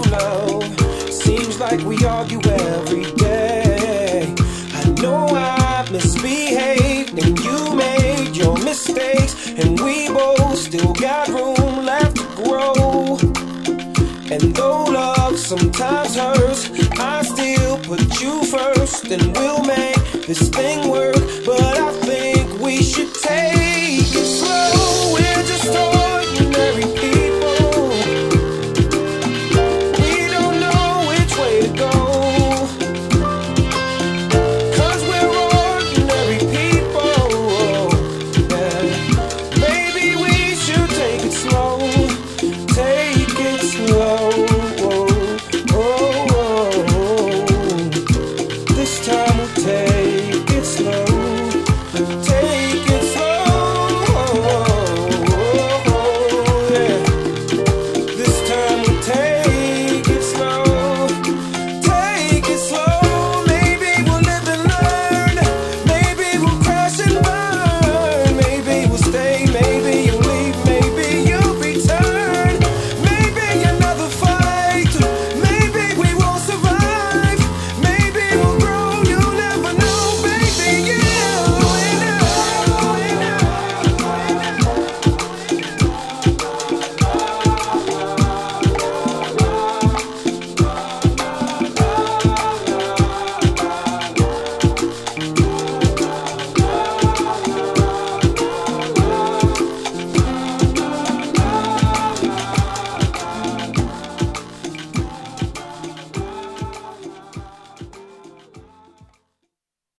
love. Seems like we argue every day. I know I misbehaved and you made your mistakes, and we both still got room left to grow. And though love sometimes hurts, I still put you first, and we'll make this thing work. But I think we should take